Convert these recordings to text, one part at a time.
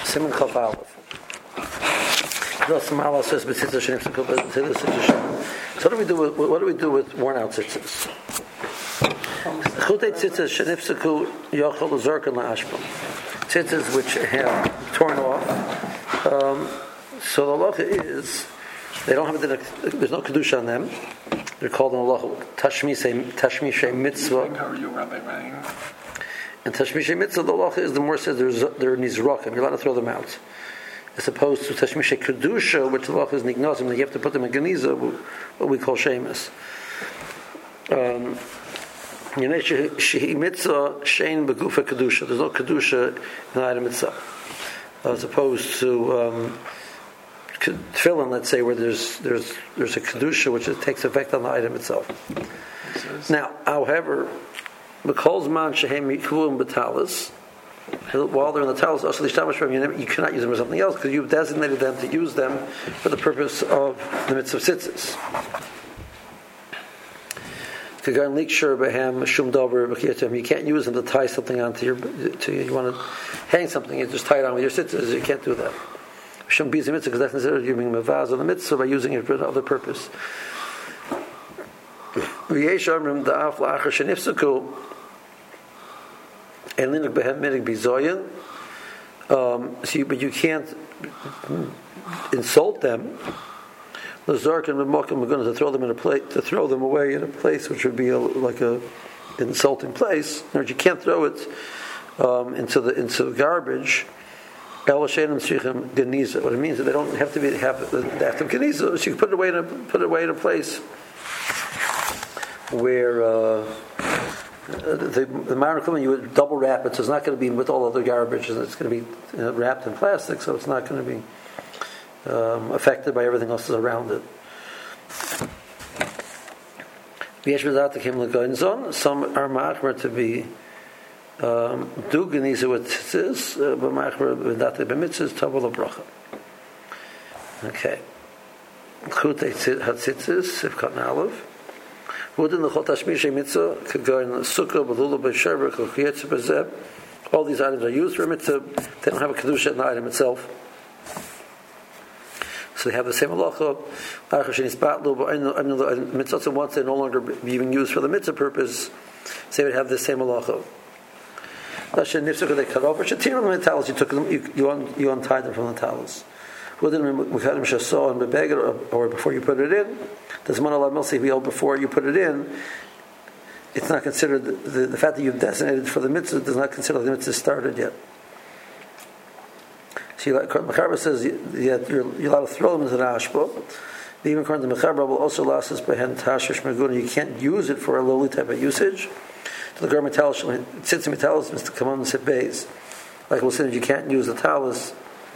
Simon Chaf Aleph. So what do we do with worn out tzitzis? Tzitzis which have torn off. So the halacha is they don't have there's no kedusha on them. They're called in halacha tashmishay mitzvah. And tashmishay mitzvah, the halacha is the more says they're nizrakim. You're allowed to throw them out. As opposed to tashmishay kedusha, which the halacha is nignazim, that you have to put them in geniza, what we call shemus. Shehi mitzvah shein begufa kedusha. There's no kedusha in the item itself, as opposed to tefillin, let's say, where there's a kedusha which takes effect on the item itself. Now, however, because man shehem yikuim betalis, while they're in the talis, also you cannot use them for something else because you've designated them to use them for the purpose of the mitzvah tzitzis. You can't use them to tie something onto you want to hang something, you just tie it on with your tzitzis. You can't do that. Because that's considered you being mavaz on the mitzvah by using it for another purpose. But you can't insult them. To throw them in a place, to throw them away in a place which would be like an insulting place. In other words, you can't throw it into the garbage. What it means is that they don't have to have the act of geniza. So you put it away in a place where the maracum, you would double wrap it, so it's not going to be with all other garbage, and it's going to be wrapped in plastic, so it's not going to be affected by everything else that's around it. Some are machmer to be do geniza with tzitzis, but machmer v'date b'mitzvahs tavol bracha. Okay. Chutei hatzitzis sifkat na'alev. Wooden the chol tashmishay mitzvah could go in sukkah, b'lula, b'shever, chokiyetz, b'zeb. All these items are used for a mitzvah. They don't have a kedusha in the item itself. So they have the same halacha. Mitzvah, once they're no longer being used for the mitzvah purpose, so they would have the same halacha. They cut off or the talis. You took them, you untied them from the talis. Or before you put it in, does before you put it in, it's not considered the fact that you've designated for the mitzvah does not consider the mitzvah started yet. So Mechaber says you're allowed to throw them into the ashba. Even according to Mechaber, will also allow us behen tashish meguna. You can't use it for a lowly type of usage. The gar metalish sits in metalis is to come on and sit base. Like we'll say, you can't use the talis.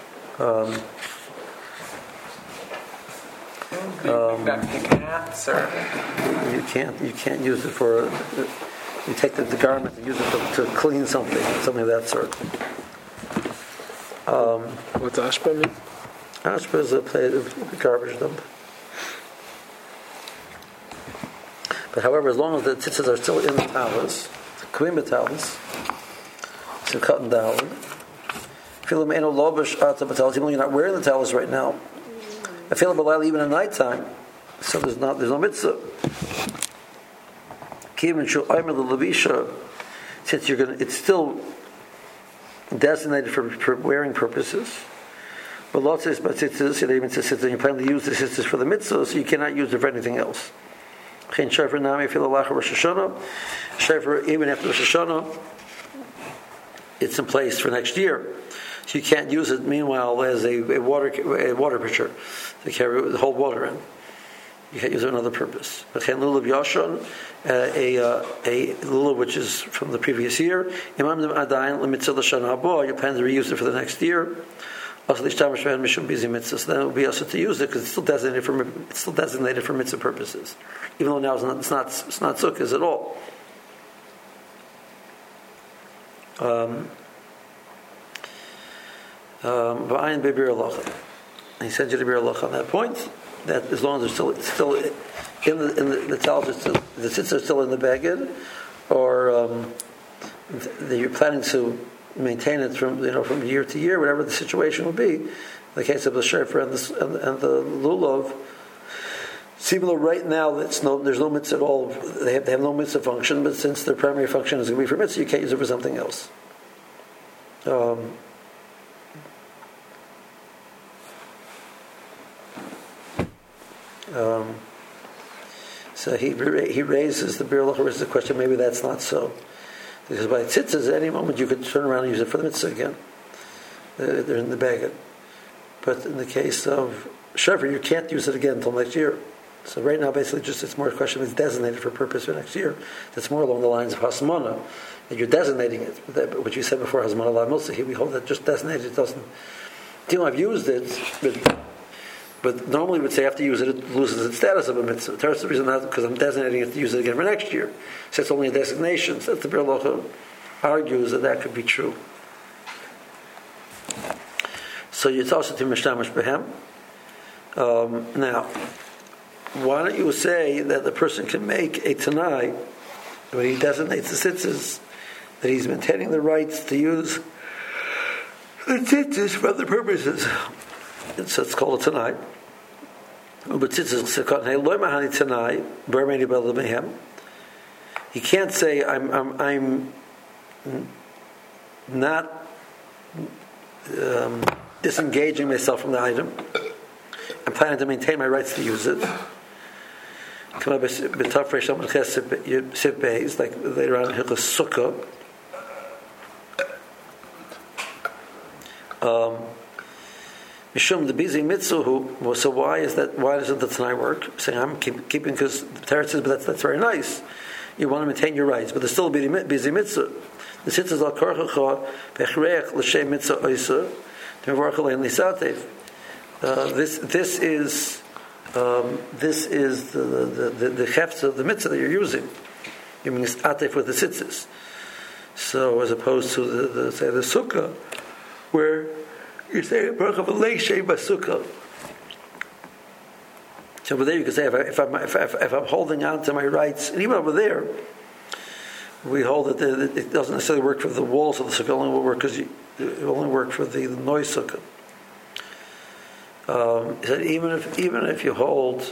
You can't use it for. You take the garment and use it to clean something of that sort. What's ashpa mean? Ashpa is a garbage dump. But however, as long as the tzitzis are still in the talis, kavim talis, so cut and down. Even you're not wearing the talis right now. I feel about even at night time, so there's no mitzvah. Since it's still designated for wearing purposes. But lot says, but tzitzis, it even says that you plan to use the tzitzis for the mitzvah, so you cannot use it for anything else. Shayfer nami fil alacha Rosh Hashanah. Shayfer even after Rosh Hashanah, it's in place for next year, so you can't use it. Meanwhile, as a water pitcher to hold water in, you can't use it for another purpose. A lulav which is from the previous year. You plan to reuse it for the next year. Also, then it will be also to use it because it's still designated for mitzvah purposes, even though now it's not sukkahs at all. He said to the Bir Alocha on that point that as long as they're still in the talis, the tzitzis are still in the bagged, or you're planning to maintain it from year to year, whatever the situation will be. In the case of the shefer and the lulav, even though right now there's no mitzvah at all, they have no mitzvah function, but since their primary function is going to be for mitzvah, you can't use it for something else. So he raises the Bir Halacha raises the question, maybe that's not so. Because by tzitzis, at any moment you could turn around and use it for the mitzvah again. They're in the bag. But in the case of shefer, you can't use it again until next year. So right now, basically, it's more a question of it's designated for purpose for next year. It's more along the lines of hasmana, that you're designating it. What you said before, hasmana la milsa, here we hold that just designated, it doesn't. I've used it, but normally we'd say after you use it loses its status of a mitzvah. That's the reason not because I'm designating it to use it again for next year. So it's only a designation. So the Bir Halacha argues that could be true. So it's also to mishtamish behem. Now, why don't you say that the person can make a tanai when he designates the tzitzis that he's maintaining the rights to use the tzitzis for other purposes? So it's called a tanai. But tzitzis tanai, he can't say I'm not disengaging myself from the item. I'm planning to maintain my rights to use it. Like later on in Hilchos Sukkah. Mishum the busy mitzvah. So why doesn't the Tanai work? Saying I'm keeping because the Torah says, but that's very nice. You want to maintain your rights, but there's still a busy mitzvah. The sitzas al korchacha bechreich l'shem mitzvah oisa t'mevarach alein lisatev. This is the hefts of the mitzvah that you're using. You mean it's atef with the tzitzis. So as opposed to the sukkah, where you say baruch leishay basukkah. So over there you can say if I'm holding on to my rights, and even over there, we hold that it doesn't necessarily work for the walls of the sukkah. It only will work because it only work for the noise sukkah. He said even if you hold,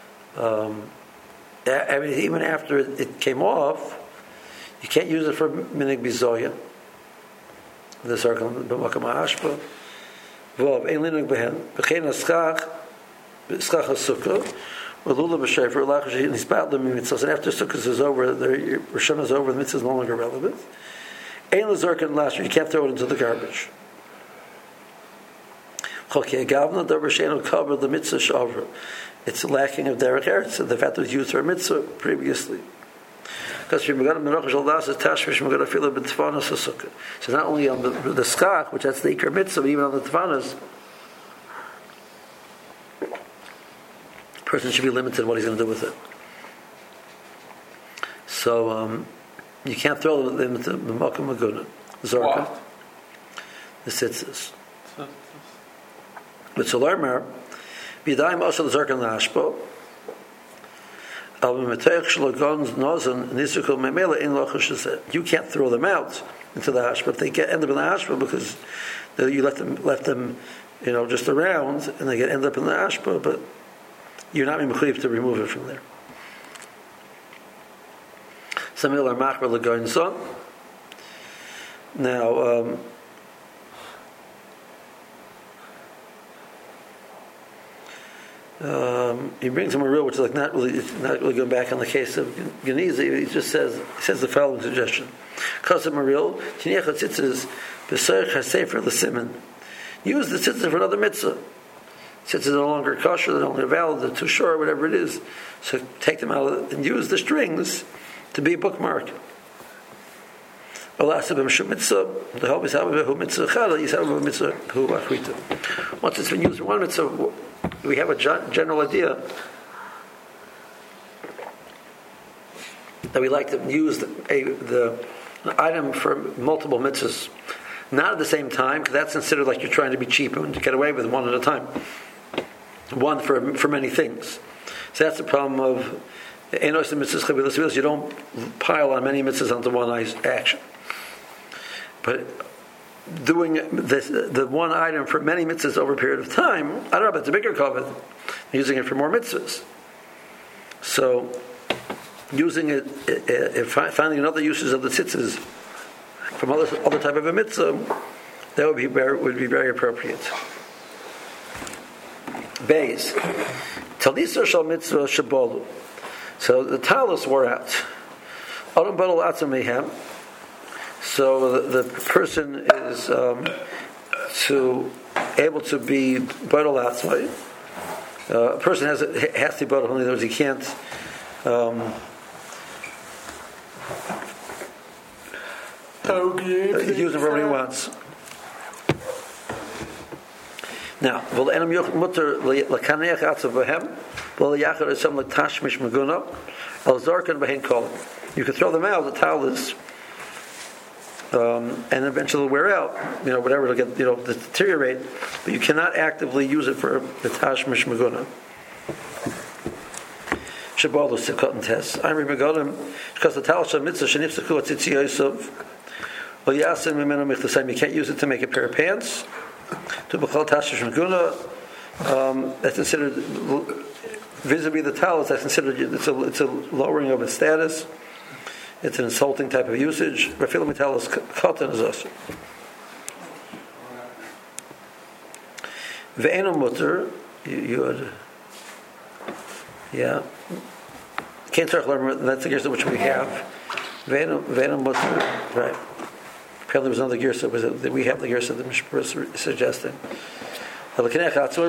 even after it came off, you can't use it for minig bizoya. The circle b'makam ha'ashpa, v'ov ein linig behen b'chein haschach b'schach ha'sukkah v'lula b'shefer l'achar nispat l'mitzvos. And after sukkah is over, the Rishon is over, the mitzvah is no longer relevant. Ein l'zorkan l'ashar, you can't throw it into the garbage. It's lacking of derech eretz, the fact that it was used for a mitzvah previously. Because so not only on the skach, which that's the ikar mitzvah, but even on the tfanas, the person should be limited in what he's going to do with it. So you can't throw them into the makom maguna, zorka, the tzitzis. But Solarmer, B'yadayim also the Zarkan Lashpo, you can't throw them out into the hashpa. If they end up in the hashpa because you left them, just around, and they end up in the hashpa, but you're not mechuyev to remove it from there. Some are machmer l'goyin son. Now. He brings him a real, which is not really going back on the case of Geniza. He just says the following suggestion: Kasem Maril, Tiniach Tzitzis, B'Serich HaSefer L'Simen. Use the tzitzis for another mitzvah. Tzitzis are no longer kosher, they're no longer valid, they're too short, whatever it is. So take them out and use the strings to be a bookmark. Once it's been used for one mitzvah, we have a general idea that we like to use the item for multiple mitzvahs, not at the same time, because that's considered like you're trying to be cheap and to get away with one at a time, one for many things. So that's the problem of enos and mitzvahs. You don't pile on many mitzvahs onto one action. But doing the one item for many mitzvahs over a period of time, I don't know, but it's a bigger kavod, using it for more mitzvahs. So, using it, finding another uses of the tzitzis from other type of a mitzvah, that would be very appropriate. Beis. Talisah shal mitzvah shabolu. So the talus wore out. Adam badal atzam mehem. So the person is able to be badal atzmai. A person has to be badal. In other words, he can't use it for what he wants. Now, you can throw them out, the talus, and eventually wear out, whatever, it'll get, deteriorate, but you cannot actively use it for the tashmish maguna. Shabalos to cut and test. I'm remegadim because the talus mitzvah shenipsaku atzitzi yosef. Well, yasin mimenu michtasayim. You can't use it to make a pair of pants. To b'chol tashmish maguna, that's considered vis-a-vis the talus. That's considered it's a lowering of its status. It's an insulting type of usage. Rafil mitalas katan is also. Ve'enu mutter, yeah. Can't talk about that's the girsa which we have. Ve'enu mutter, right. Apparently, there was another girsa that we have the girsa that Mishpur is suggesting. Obviously,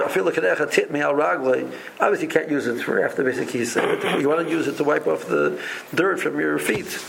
you can't use it for after basic keys. You want to use it to wipe off the dirt from your feet.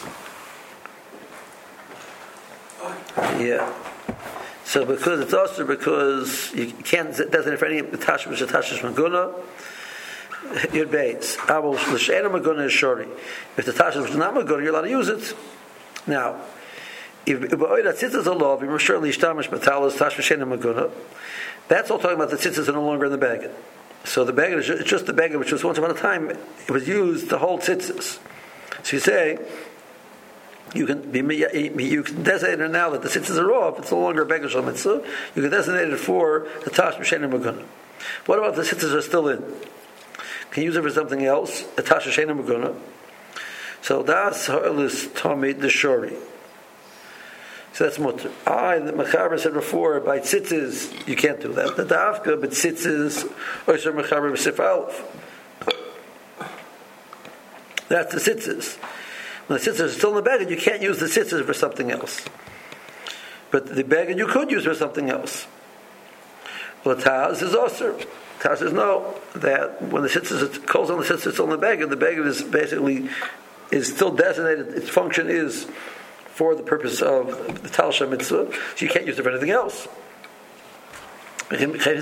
Yeah. So because it's also because you can't designate for any tashmish maguna, your base. L'sheina maguna is shori. If the tashmish is not maguna, you're allowed to use it. Now, if tzitzis are law, you're surely ishtamish metalas tashmish maguna. That's all talking about the tzitzis are no longer in the bagged. So the bagged is just the bagged which was once upon a time it was used to hold tzitzis. So you say you can designate it now that the tzitzis are off. It's no longer a bagged shal mitzvah. You can designate it for the tash b'sheina maguna. What about the tzitzis are still in? Can you use it for something else? A tash b'sheina maguna. So das ha'elis tamid the shori. So that's mutter. The Mechaber said before, by tzitzis, you can't do that. The dafka, but tzitzis, oisher Mechaber b'sif alf. That's the tzitzis. When the tzitzis are still in the bag, you can't use the tzitzis for something else. But the bag you could use for something else. Well, the Taz is osir. Taz says no, that when the tzitzis calls on the tzitzis still in the bag, and the bag is basically is still designated, its function is for the purpose of the Talsha mitzvah, so you can't use it for anything else. Fine. Because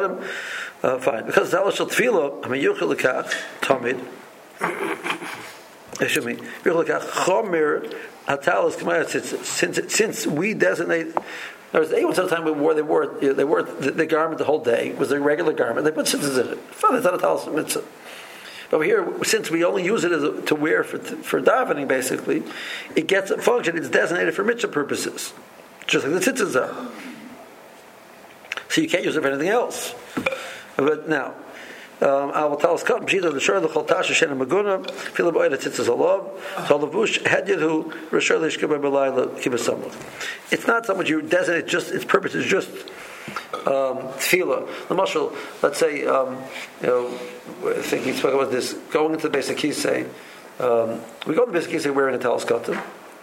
Talsha tefillah, yuchel lekach tamid. Excuse me. Yuchel lekach chomer hatalas k'mayat tzitzis. Since we designate, there was a time they wore the garment the whole day. It was a regular garment. They put tzitzis in it. Fine. It's not a Talsha mitzvah. But here, since we only use it to wear for davening, basically, it gets a function. It's designated for mitzvah purposes, just like the tzitzis are. So you can't use it for anything else. But now, I will tell us, "Come, Pshita the shor the choltasha shena maguna filam oida tzitzis alav so lavush hedyadu rishor leishkeba belayla kibasamach." It's not so much you designate; just its purpose is just tefillah. The mashal, let's say, I think he spoke about this going into the basic kisei. We go in the basic kisei wearing a talis katan.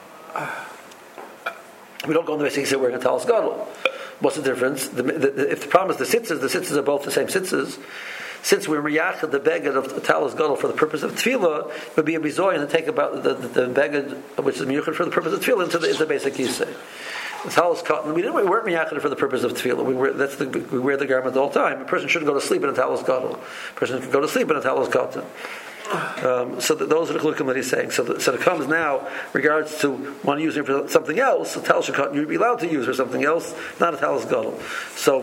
We don't go in the basic kisei wearing a talis gadol. What's the difference? If the problem is the sitzes are both the same sitzes. Since we're miyachad the beged of the talis gadol for the purpose of tefillah, it would be a bizoyin to take about the beged which is miyachad for the purpose of tefillah into the basic kisei. The talis cotton. We weren't miyachad for the purpose of tefillah. We wear the garment all the time. A person shouldn't go to sleep in a talis gadol. A person can go to sleep in a talis cotton. So those are the chlukim that he's saying. So it comes now regards to one using it for something else. A talis cotton you'd be allowed to use for something else, not a talis gadol. So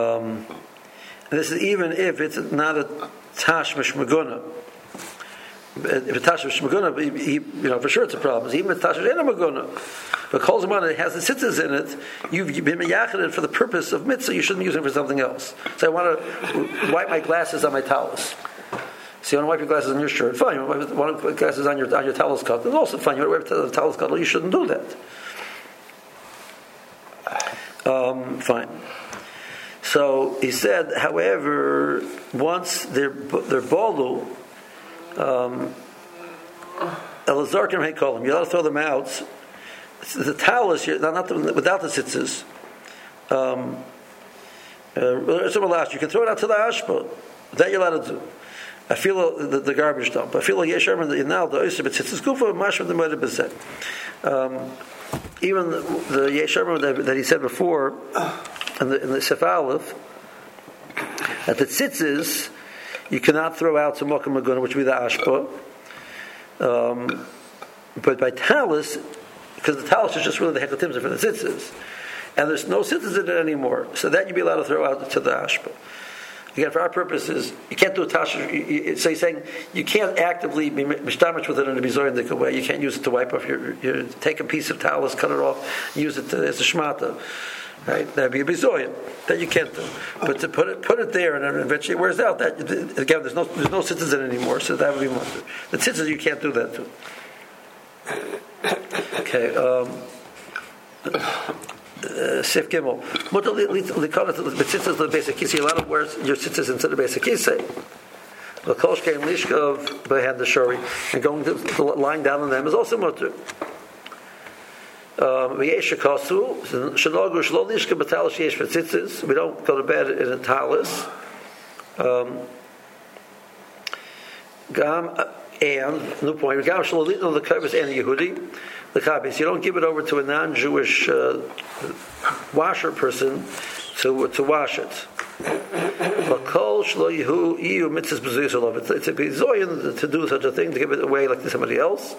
this is even if it's not a tashmish maguna. if it's Tashav Shmaguna, for sure it's a problem. Even if Tashav Shena Maguna, but Kol Zaman it has the tzitzis in it, you've been meyachid for the purpose of mitzvah. You shouldn't be using it for something else. So I want to wipe my glasses on my talus. So you want to wipe your glasses on your shirt? Fine. You want to wipe your glasses on your talus cut? It's also fine. You want to wipe the talus cut? You shouldn't do that. Fine. So he said, however, once they're balu, Elazar can make call them. You're allowed to throw them out. The talus, without the tzitzis. You can throw it out to the ashpa. That you're allowed to do. I feel the garbage dump. I feel like Yesharman the Inal the Oysa, but tzitzis gufa mashma the Moed Bezeh. Even the Yesharman that he said before in the Sef Aleph, that the tzitzis you cannot throw out to Mokum Maguna, which would be the ashpa. But by talus, because the talus is just really the hekatimza for the tzitzis, and there's no tzitzis in it anymore, so that you'd be allowed to throw out to the ashpa. Again, for our purposes, you can't do a tasha. So he's saying you can't actively be mishdamage with it in a bizoyandik way. You can't use it to wipe off your take a piece of talus, cut it off, use it as a shmata. Right? That'd be a bizoyan. That you can't do. But to put it there and then eventually it wears out, that again there's no tzitzis in it anymore, so that would be much. The tzitzis you can't do that too. Okay. Sif Gimel. The basic kisei. You're allowed to wear your tzitzis into the basic kisei. The kolshkein lishkov behind the shori and going to lying down on them is also mutter. We don't go to bed in a talus. And new point. The kavus and the Yehudi. The kabis. You don't give it over to a non-Jewish washer person to wash it. It's a bizoyan to do such a thing, to give it away like to somebody else.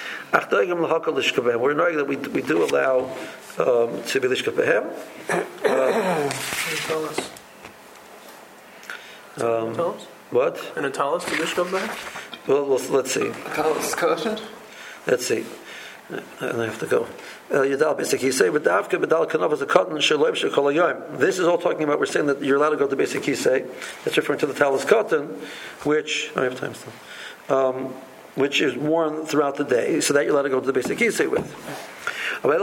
We're knowing that we do allow to be lishkapehem. What? In a talus to lishkapehem? Well, let's see. Talus caution? Let's see. And I have to go. Yadal basic kisei, but davka bedal kanov is a cotton shaloib shekol hayom. This is all talking about. We're saying that you're allowed to go to basic kisei. That's referring to the talus cotton, which I have time still. Which is worn throughout the day, so that you're allowed to go to the basic kisei with. But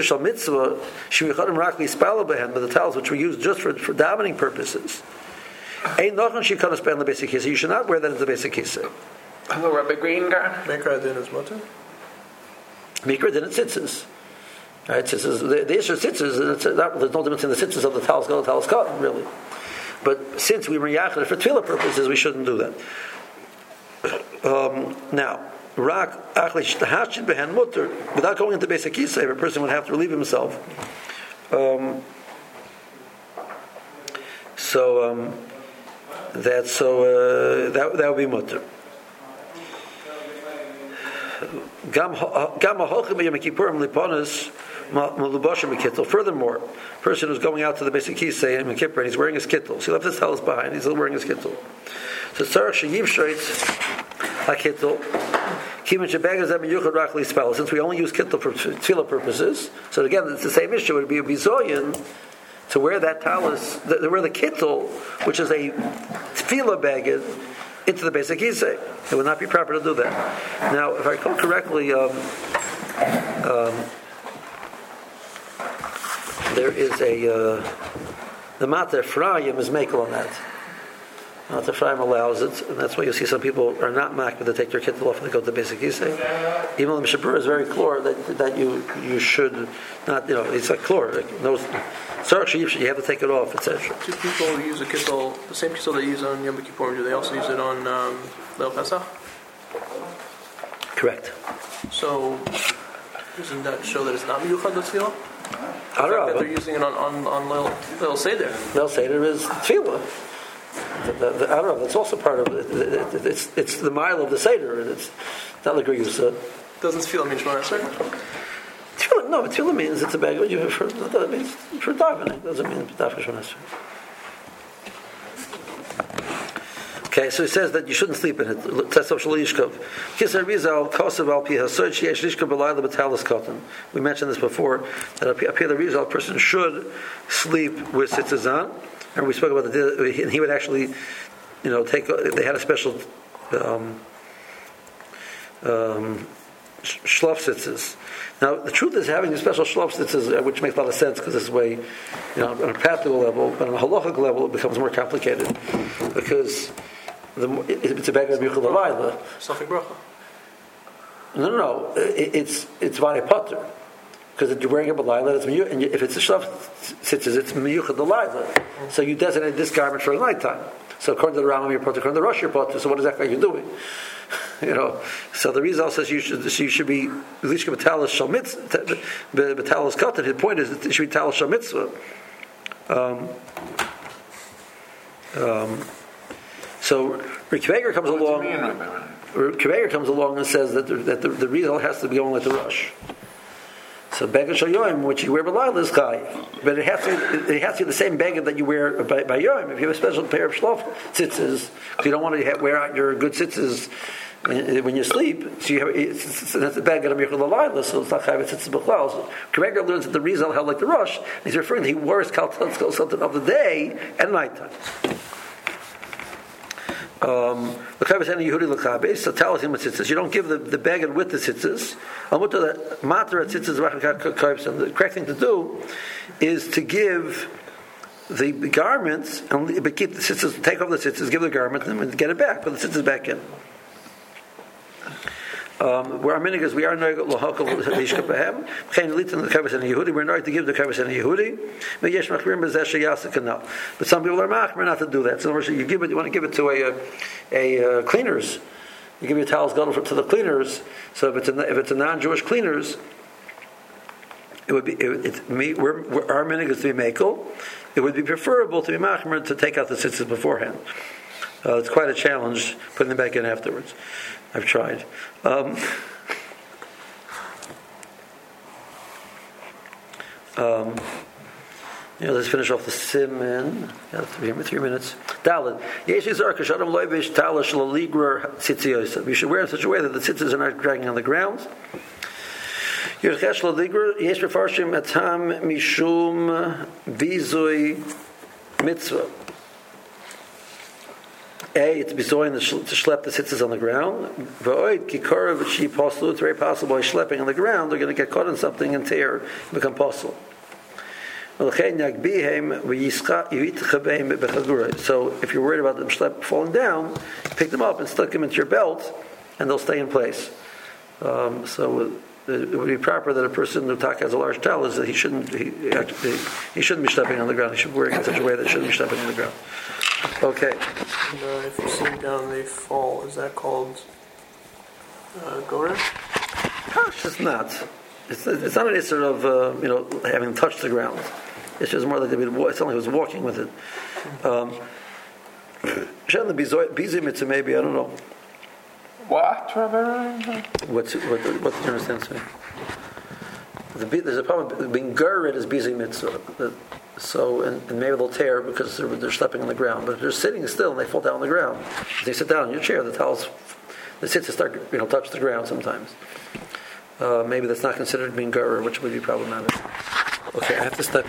the towels which we use just for davening purposes, ain't nothing she can't spend the basic kisei. You should not wear that in the basic kisei. Hello, Rabbi Greengar. Mikra din is mutter. Mikra din it tzitzis. Right, the issue of tzitzis. There's no difference in the tzitzis of the talus gold, talus cotton, really. But since we were yachid for tefillah purposes, we shouldn't do that. Now, rak achlish tahashid behen mutter, without going into basic kisei, a person would have to relieve himself. That would be mutter. Furthermore, person who's going out to the basic kisei in Kippur and he's wearing his kittel, so he left his talus behind. He's still wearing his kittel. So tzarich sheyiv shreitz hakittel. Since we only use kittel for tefillah purposes, so again it's the same issue. It would be a bizoyan to wear that talus, to wear the kittel, which is a tefillah bagged, into the basic kisei. It would not be proper to do that. Now, if I recall correctly, there is the Mater Ephraim is makel on that. Mater Ephraim allows it, and that's why you see some people are not makbid to take their kittel off and they go to the basic kisei. Even though the Mishabur is very clear that you should not, it's like clear. You have to take it off, etc. Do people use a kittel, the same kittel they use on Yom Kippur? Do they also use it on Leil Pesach? Correct. So, doesn't that show that it's not miyuchad l'tefillah? I don't know. That they're using it on Leil Seder. Leil Seder is tefillah. I don't know. That's also part of it. It's the mile of the Seder, and it's not like Riyusa. Doesn't tefillah mean Shemona Esrei? No, but tefillah means it's a bag for davening. It doesn't mean davening Shemona Esrei. Okay, so he says that you shouldn't sleep in it. We mentioned this before, that up here the Rizal person should sleep with tzitzis on. And we spoke about and he would actually, take. They had a special shlaf tzitzis. Now, the truth is, having a special shlaf tzitzis, which makes a lot of sense because this way, on a practical level, but on a halachic level, it becomes more complicated because it's a bag of Yuchel Alayla. Safek bracha. No. It's Vade Potter. Because you're wearing a Balayla, and if it's a Shlaf Tzitzis, it's Miyuchad Alayla. So you designate this garment for the nighttime. So according to the Rambam, you're Potter, according to the Rosh, you're Potter. So what exactly are you doing? So the Rizal says you should be Lishka Batalas Shalmitz, Batalas Katan. His point is that it should be Talas Shalmitzvah. So Rikveger comes along. Rikveger comes along and says that the Rizal has to be going like the Rosh. So Beged Shal Yom, which you wear B'Layla, is Chai, but it has to be the same Beged that you wear by Yom. If you have a special pair of Shlaf tzitzis, if you don't want to wear out your good tzitzis when you sleep, so that's the Beged of Yichud L'Layla, so it's not Chai tzitzis B'Chlal. So Kreger learns that the Rizal held like the Rosh. He's referring that he wore his Kaltan of the day and nighttime. So tells him with tzitzis. You don't give the bagged with the tzitzis. And the correct thing to do is to give the garments but keep the tzitzis, take off the tzitzis, give the garment, and get it back, put the tzitzis back in. Where our minig is, we are noig lohakol lishkapahem. Chayin litin the kavos and Yehudi. We're noig to give the kavos and Yehudi. But yesh machmirim b'zeh sheyasik kanal. But some people are machmir not to do that. So in other words, you want to give it to a cleaners. You give your towels to the cleaners. So if it's a non-Jewish cleaners, it would be our minig is to be makel. It would be preferable to be machmir to take out the tzitzis beforehand. It's quite a challenge putting them back in afterwards. I've tried. Let's finish off the siman. 3 minutes. Daled. You should wear it in such a way that the tzitzis are not dragging on the ground. Mitzvah. It's bizoin to schlep the tzitzis on the ground. It's very possible by schlepping on the ground, they're going to get caught in something and tear and become possible. So if you're worried about them falling down, pick them up and stick them into your belt, and they'll stay in place. So it would be proper that a person who has a large towel is that he shouldn't be stepping on the ground. He should be wearing it in such a way that he shouldn't be stepping on the ground. Okay. And if you sink down and they fall, is that called gorer? It's not. It's not an issue of having touched the ground. It's just more like it's only he was walking with it. Busy mitzvah maybe, I don't know. What, Rabbi? What do you understand? There's a problem. Being gurred is busy mitzvah. So and maybe they'll tear because they're stepping on the ground. But if they're sitting still and they fall down on the ground, if they sit down in your chair, the tzitzis start touch the ground sometimes. Maybe that's not considered being gurred, which would be problematic. Okay, I have to step.